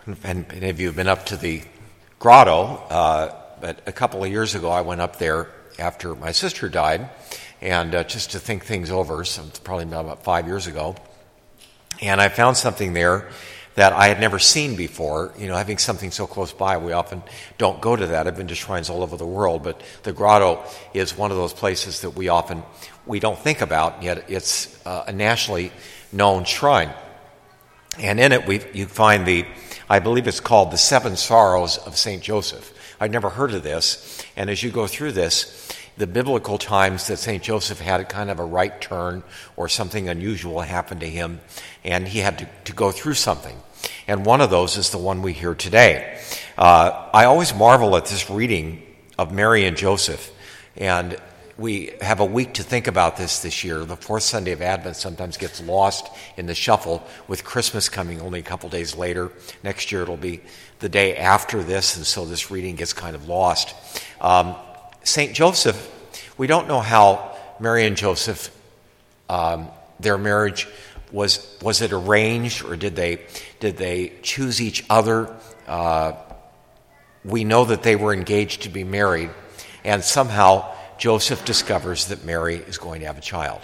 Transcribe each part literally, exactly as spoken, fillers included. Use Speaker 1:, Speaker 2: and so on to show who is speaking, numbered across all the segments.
Speaker 1: And many of you have been up to the grotto, uh, but a couple of years ago I went up there after my sister died, and uh, just to think things over, so it's probably about five years ago, and I found something there that I had never seen before. You know, having something so close by, we often don't go to that. I've been to shrines all over the world, but the grotto is one of those places that we often, we don't think about, yet it's uh, a nationally known shrine. And in it, we you find the, I believe it's called the Seven Sorrows of Saint Joseph. I'd never heard of this, and as you go through this, the biblical times that Saint Joseph had kind of a right turn or something unusual happened to him, and he had to, to go through something. And one of those is the one we hear today. Uh, I always marvel at this reading of Mary and Joseph, and we have a week to think about this this year. The fourth Sunday of Advent sometimes gets lost in the shuffle with Christmas coming only a couple days later. Next year it'll be the day after this, and so this reading gets kind of lost. Um, Saint Joseph, we don't know how Mary and Joseph, um, their marriage, was was it arranged, or did they did they choose each other? Uh, we know that they were engaged to be married, and somehow Joseph discovers that Mary is going to have a child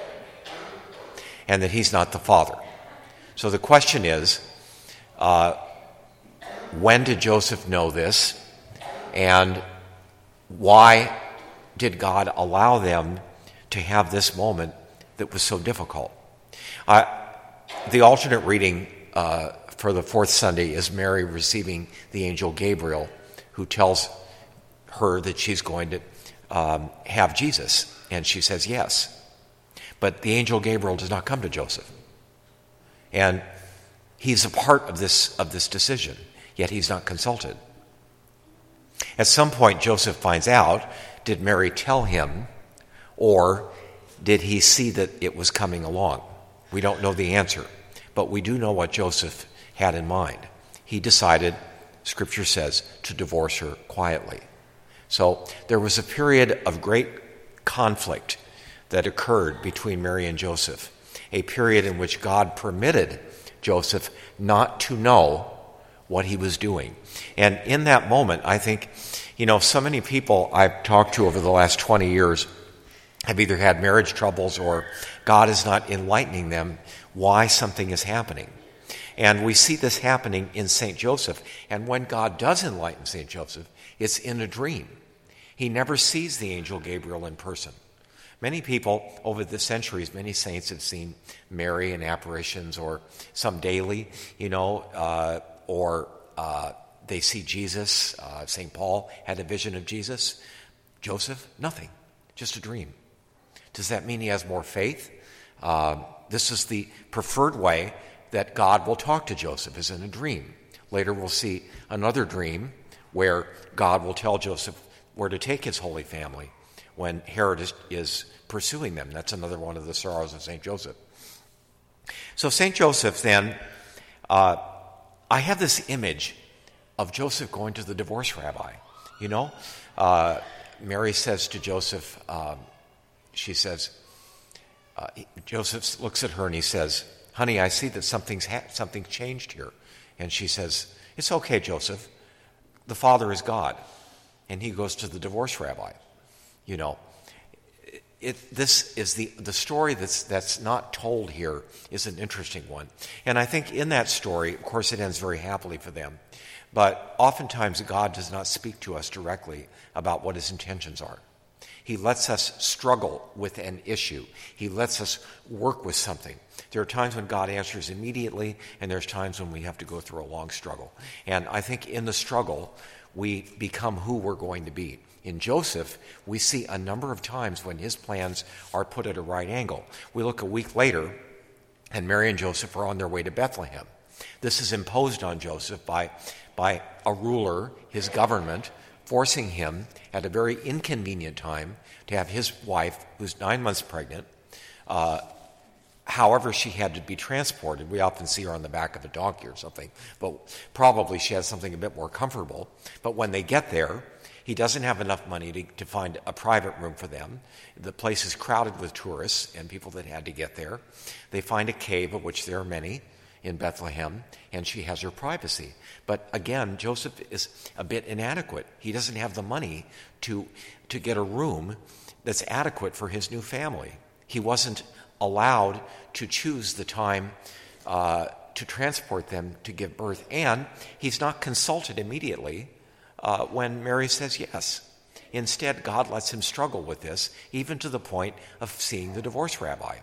Speaker 1: and that he's not the father. So the question is, uh, when did Joseph know this, and why did God allow them to have this moment that was so difficult? Uh, the alternate reading uh, for the fourth Sunday is Mary receiving the angel Gabriel, who tells her that she's going to Um, have Jesus, and she says yes. But the angel Gabriel does not come to Joseph, and he's a part of this of this decision, yet he's not consulted. At some point Joseph finds out, did Mary tell him, or did he see that it was coming along? We don't know the answer, but we do know what Joseph had in mind. He decided, Scripture says, to divorce her quietly. So there was a period of great conflict that occurred between Mary and Joseph, a period in which God permitted Joseph not to know what he was doing. And in that moment, I think, you know, so many people I've talked to over the last twenty years have either had marriage troubles or God is not enlightening them why something is happening. And we see this happening in Saint Joseph. And when God does enlighten Saint Joseph, it's in a dream. He never sees the angel Gabriel in person. Many people over the centuries, many saints have seen Mary in apparitions, or some daily, you know, uh, or uh, they see Jesus. Uh, Saint Paul had a vision of Jesus. Joseph, nothing, just a dream. Does that mean he has more faith? Uh, this is the preferred way that God will talk to Joseph, is in a dream. Later we'll see another dream where God will tell Joseph where to take his holy family when Herod is, is pursuing them. That's another one of the sorrows of Saint Joseph. So Saint Joseph then, uh, I have this image of Joseph going to the divorce rabbi. You know, uh, Mary says to Joseph, um, she says, uh, Joseph looks at her and he says, honey, I see that something's ha- something changed here. And she says, it's okay, Joseph. The Father is God. And he goes to the divorce rabbi. You know, it, this is the, the story that's, that's not told here is an interesting one. And I think in that story, of course, it ends very happily for them. But oftentimes God does not speak to us directly about what his intentions are. He lets us struggle with an issue. He lets us work with something. There are times when God answers immediately, and there's times when we have to go through a long struggle. And I think in the struggle, we become who we're going to be. In Joseph, we see a number of times when his plans are put at a right angle. We look a week later, and Mary and Joseph are on their way to Bethlehem. This is imposed on Joseph by, by a ruler, his government, forcing him at a very inconvenient time to have his wife, who's nine months pregnant, uh, however she had to be transported. We often see her on the back of a donkey or something, but probably she has something a bit more comfortable. But when they get there, he doesn't have enough money to, to find a private room for them. The place is crowded with tourists and people that had to get there. They find a cave, of which there are many, in Bethlehem, and she has her privacy. But again, Joseph is a bit inadequate. He doesn't have the money to, to get a room that's adequate for his new family. He wasn't allowed to choose the time uh, to transport them to give birth, and he's not consulted immediately uh, when Mary says yes. Instead, God lets him struggle with this, even to the point of seeing the divorce rabbi.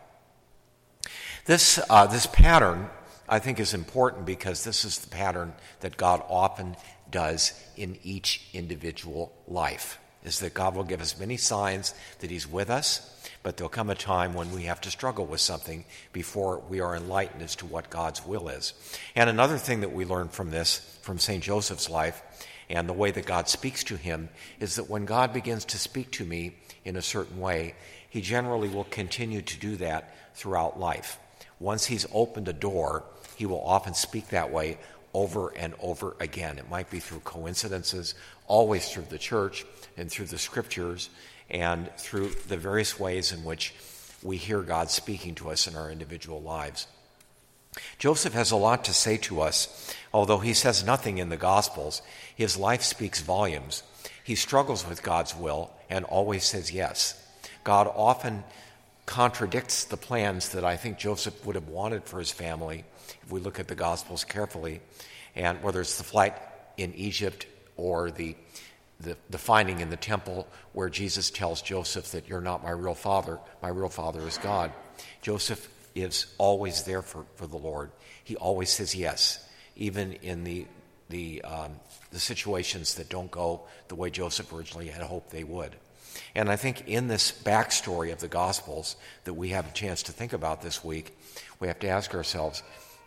Speaker 1: This, uh, this pattern, I think, is important because this is the pattern that God often does in each individual life, is that God will give us many signs that he's with us, but there'll come a time when we have to struggle with something before we are enlightened as to what God's will is. And another thing that we learn from this, from Saint Joseph's life, and the way that God speaks to him, is that when God begins to speak to me in a certain way, he generally will continue to do that throughout life. Once he's opened a door, he will often speak that way over and over again. It might be through coincidences, always through the church and through the scriptures and through the various ways in which we hear God speaking to us in our individual lives. Joseph has a lot to say to us. Although he says nothing in the Gospels, his life speaks volumes. He struggles with God's will and always says yes. God often contradicts the plans that I think Joseph would have wanted for his family, if we look at the Gospels carefully, and whether it's the flight in Egypt or the, the the finding in the temple where Jesus tells Joseph that you're not my real father, my real father is God. Joseph is always there for, for the Lord. He always says yes, even in the the um, the situations that don't go the way Joseph originally had hoped they would. And I think in this backstory of the Gospels that we have a chance to think about this week, we have to ask ourselves,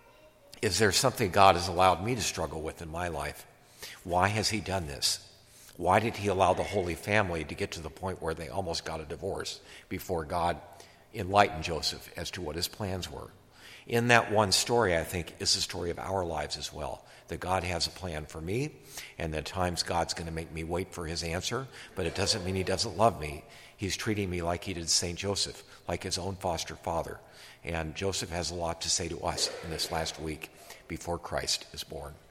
Speaker 1: is there something God has allowed me to struggle with in my life? Why has he done this? Why did he allow the Holy Family to get to the point where they almost got a divorce before God enlightened Joseph as to what his plans were? In that one story, I think, is the story of our lives as well, that God has a plan for me, and at times God's going to make me wait for his answer, but it doesn't mean he doesn't love me. He's treating me like he did Saint Joseph, like his own foster father. And Joseph has a lot to say to us in this last week before Christ is born.